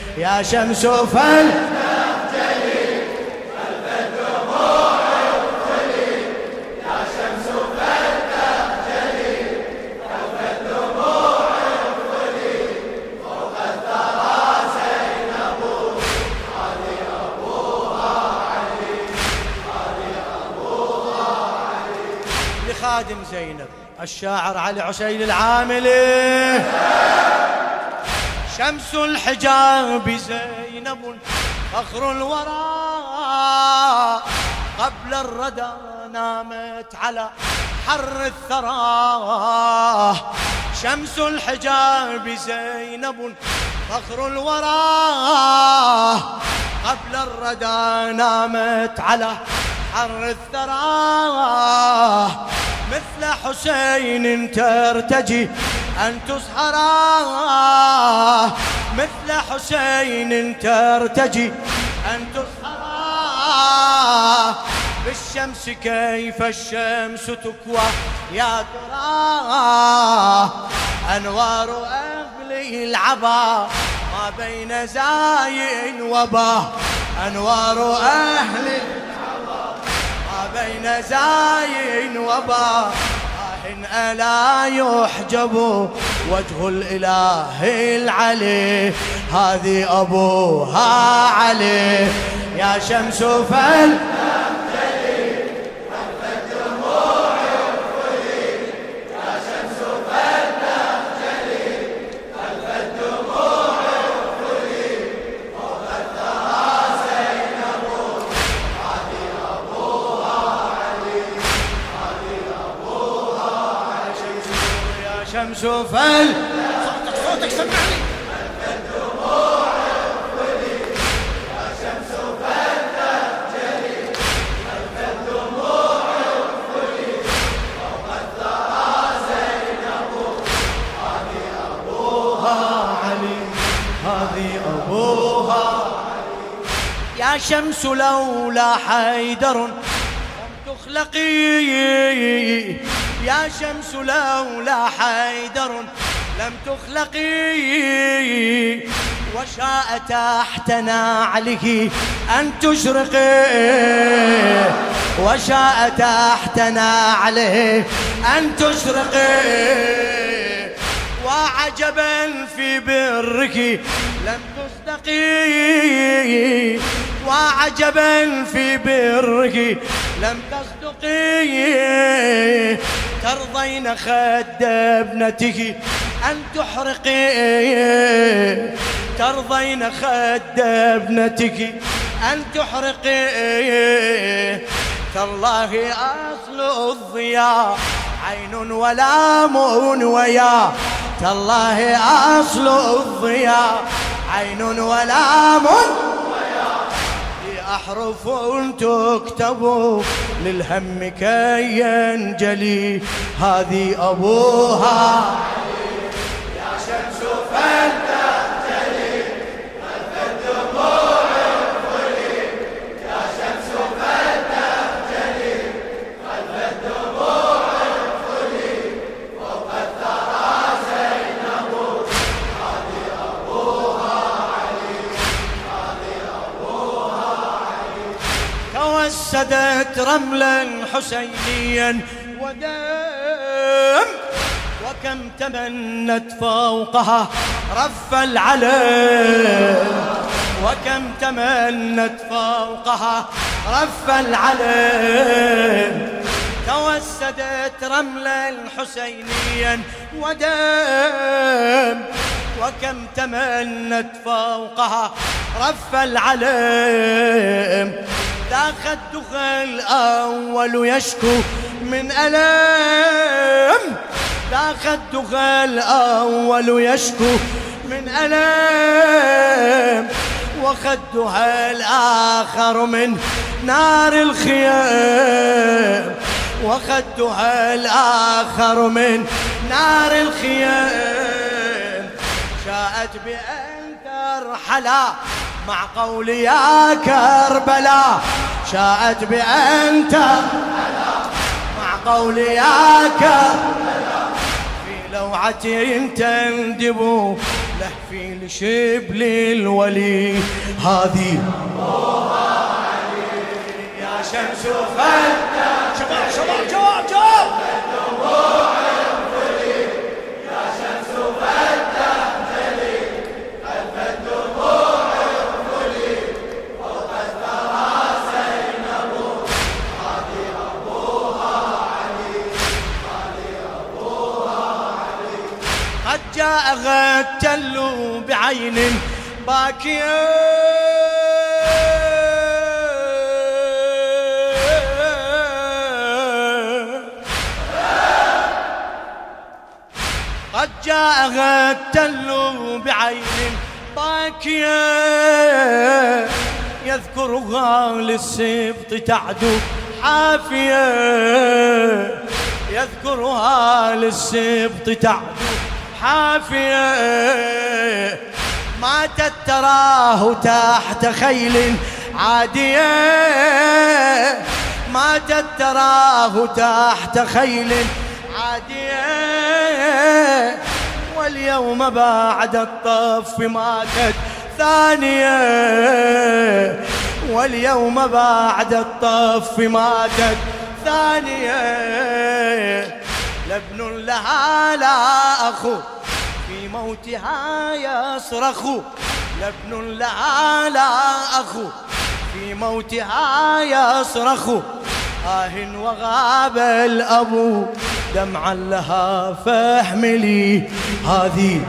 يا شمس فل خادم زينب الشاعر علي عسيل العاملي. شمس الحجاب زينب فخر الورى، قبل الردى نامت على حر الثرى. شمس الحجاب زينب فخر الورى، قبل الردى نامت على حر الثرى. مثل حسين ترتجي أن تسهرا، مثل حسين ترتجي أن تسهرا. بالشمس كيف الشمس تكوى يا ترى، أنوار أهل العبا ما بين زاي وبا. أنوار أهل بين زاي وبا، ألا يحجب وجه الإله العلي. هذه أبوها علي. يا شمس فل شمس فل صوتك سمعني. الدموع اغفلي يا شمس فل تخجلي، الدموع اغفلي فوق الثرى زينب. هذه أبوها علي، هذه أبوها علي. يا شمس لولا حيدر لم تخلقي، يا شمس لولا حيدر لم تخلقي. وشاء تحت نعله أن تشرقي، وشاء تحت نعله أن تشرقي. وعجبا في برك لم تصدقي، وعجبا في برك لم تصدقي. ترضين خد ابنتك أن تحرقي، ترضين خد ابنتك أن تحرقي. تالله أصل الضياء عين ولام ويا، تالله أصل الضياء عين ولام ويا. أحرف تكتب للهم كي ينجلي. هذه أبوها علي. يا شمس فل تخجلي، خلف الدموع اغفلي. يا شمس فل تخجلي، خلف الدموع اغفلي فوق الثرى زينب. هذه أبوها علي، هذه أبوها علي. توسدت رملا حسينيا ودم، وكم تمنت فوقها رف العلم. وكم تمنت فوقها رف العلم. توسدت رملا حسينيا ودم، وكم تمنت فوقها رف العلم. ذا خدها الأول يشكو من ألم، ذا خدها الأول يشكو من ألم. وخدها الآخر من نار الخيام، وخدها الآخر من نار الخيام. شاءت بأن ترحلا مع قول يا كربلاء، شاءت بأن ترحلا مع قول يا كربلاء. في لوعة تندب له في لشبل الولي هذه يا شمس فتح شباب شباب جواب جواب يا شمس فتح جلي ألف الدموع اغفلي فوق الثرى زينب هذه أبوها علي هذه أبوها علي قد جاء التل بعين باكية قد جاء التل بعين باكية يذكرها للسبط تعدو حافية يذكرها للسبط تعدو حافية ماتت تراه تحت خيل عادية ماتت تراه تحت خيل عادية واليوم بعد الطف ماتت ثانية واليوم بعد الطف ماتت ثانية لابن لها لا أخو في موتها يصرخ لابن لها لا أخو في موتها يصرخ وغاب الأبو دمعا لها فاحملي هذه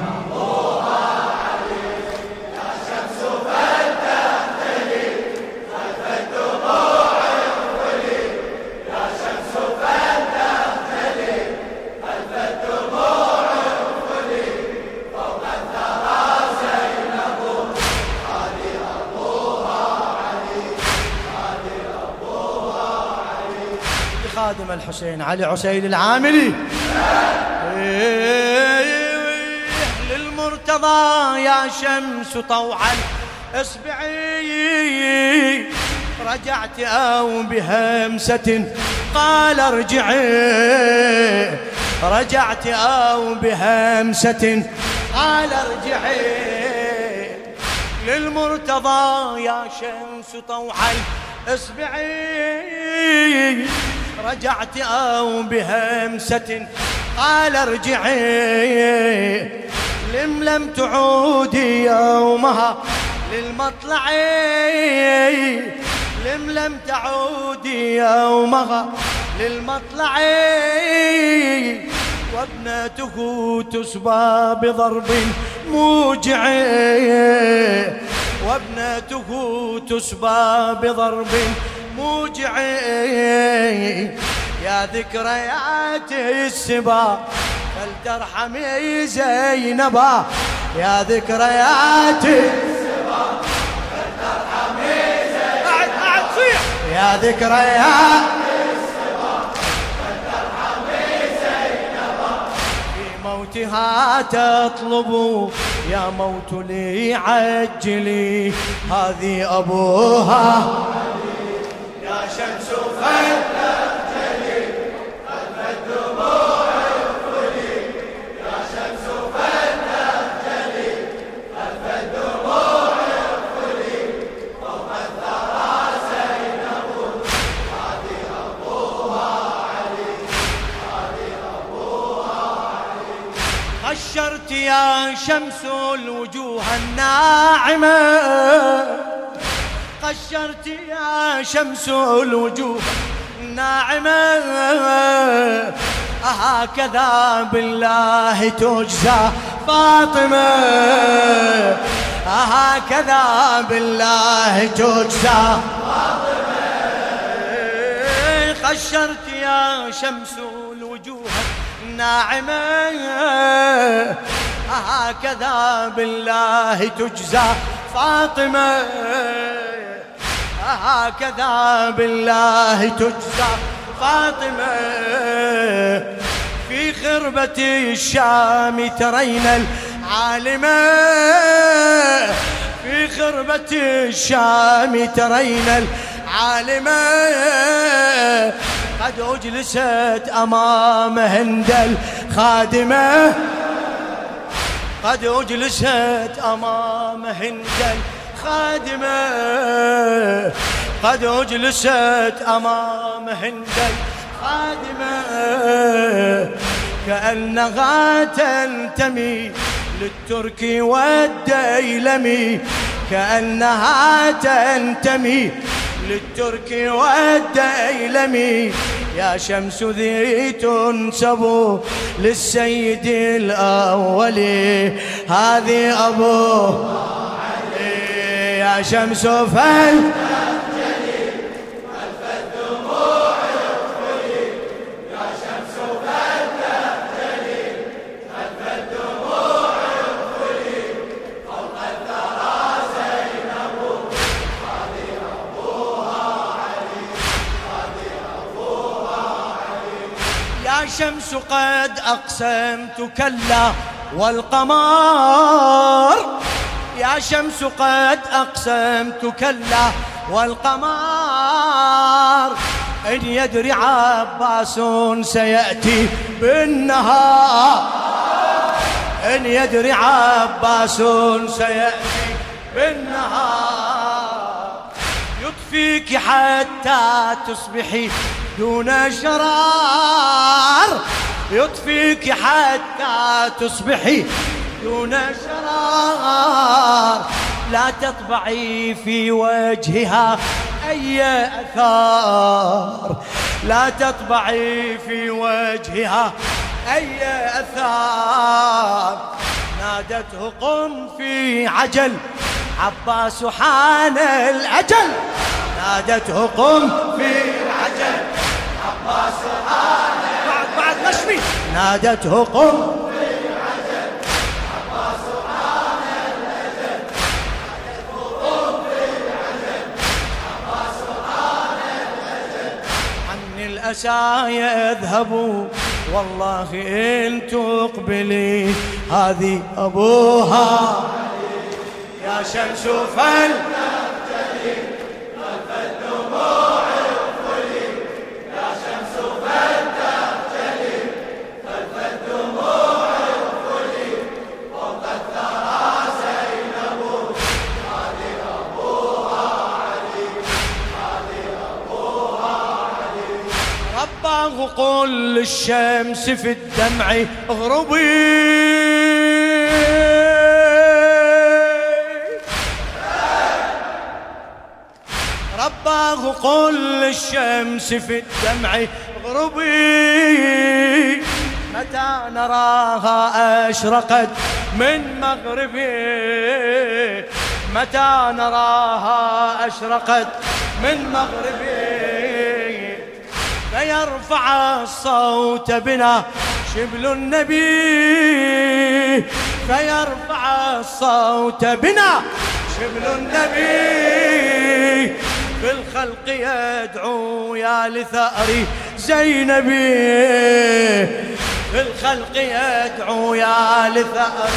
خادم الحسين علي عسيل العاملي للمرتضى يا شمس طوعا اصبعي رجعت أو بهمسة قال ارجعي رجعت أو بهمسة قال ارجعي للمرتضى يا شمس طوعا اصبعي رجعت أو بهمسة قال ارجعي لم تعودي يومها للمطلع لم تعودي يومها للمطلع وابنته تسبى بضرب موجع وابنته تسبى بضرب موجع يا ذكريات السبا فلترحمي زينبا يا ذكريات السبا فلترحمي زينبا قاعد صيح يا ذكريات السبا فلترحمي زينبا في موتها تطلب يا موت لي عجلي هذه أبوها يا شمس فتحتلي قلب الدموع اغفلي يا شمس فتحتلي قلب الدموع اغفلي فوق الثرى زينب هذه أبوها علي هذه أبوها علي خشرت يا شمس الوجوه الناعمة قشرت يا شمس الوجوه الناعمة أهكذا بالله تجزى فاطمة أهكذا بالله تجزى فاطمة قشرت يا شمس الوجوه الناعمة أهكذا بالله تجزى فاطمة هكذا بالله تجزى فاطمة في خربة الشام ترين العالمة في خربة الشام ترين العالمة قد أجلست أمام هند الخادمة قد أجلست أمام هند الخادمة، قد أجلست أمام هند الخادمة، كأنها تنتمي للترك والديلمي، كأنها تنتمي للترك والديلمي. يا شمس ذي تنسب للسيد الأول، هذه أبوه علي. يا شمس فل يا شمس قد أقسمت كلا والقمر، يا شمس قد أقسمت كلا والقمر، إن يدري عباس سيأتي بالنهار، إن يدري عباس سيأتي بالنهار، يطفيك حتى تصبحي دون شرار، يطفيك حتى تصبحي دون شرار، لا تطبعي في وجهها أي أثار، لا تطبعي في وجهها أي أثار. نادته قم في عجل عباس حان الأجل، نادته قم في عجل عباس حان بعد نشمي، نادته قم في عجل عباس حان الأجل، نادته قم في عجل عباس حان الأجل. عني الأسى يذهب والله إن تقبلي، هذه أبوها يا شمس فلتبتلي خلف الدموع اغفلي، يا شمس فلتبتلي خلف الدموع اغفلي، فوق الثرى زينب هذه أبوها علي، هذه أبوها علي. رباه قل للشمس في الدمع اغربي، رباه قل للشمس في الدمع اغربي، متى نراها أشرقت من مغربي، متى نراها أشرقت من مغربي، فيرفع الصوت بنا شبل النبي، فيرفع الصوت بنا شبل النبي، في الخلق يدعو يا لثأر زينبي، في الخلق يدعو يا لثأر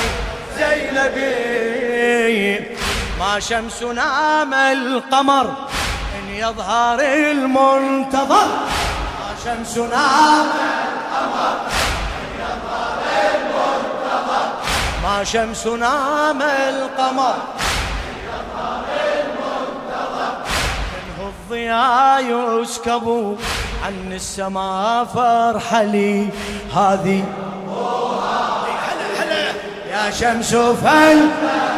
زينبي. ما شمسنا ما القمر إن يظهر المنتظر، ما شمسنا ما القمر إن يظهر المنتظر، ما شمسنا ما القمر إن يظهر المنتظر، منه الضياء يسكب عن السماء فارحلي، هذه يا شمس فل